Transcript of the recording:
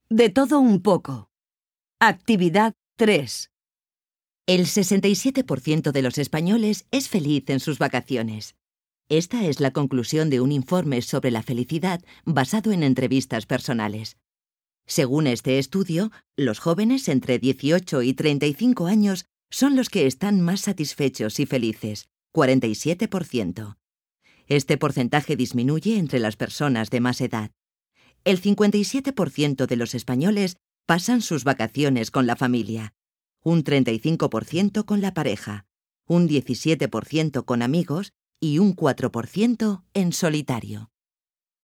De todo un poco. Actividad 3. El 67% de los españoles es feliz en sus vacaciones. Esta es la conclusión de un informe sobre la felicidad basado en entrevistas personales. Según este estudio, los jóvenes entre 18 y 35 años son los que están más satisfechos y felices, 47%. Este porcentaje disminuye entre las personas de más edad. El 57% de los españoles pasan sus vacaciones con la familia, un 35% con la pareja, un 17% con amigos y un 4% en solitario.